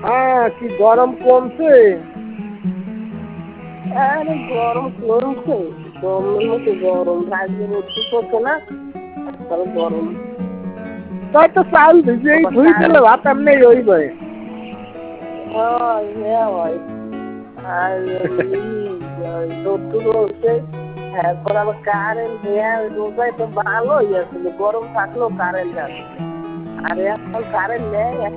হ্যাঁ, কি গরম কমছে? আরে গরম কমছে, গরমের মতো গরম, রাজকে রোদ্দু পড়ছে না, তারপরে গরম। তাই তো চাল ভিজেই ধুই দিলে ভাত এমনি হইবে। হয় আর রোদ্দু রয়েছে, তারপর আবার কারেন্ট রোজায় তো ভালোই আসলে, গরম থাকলেও কারেন্ট আসছে, আর এখন কারেন্ট নেই।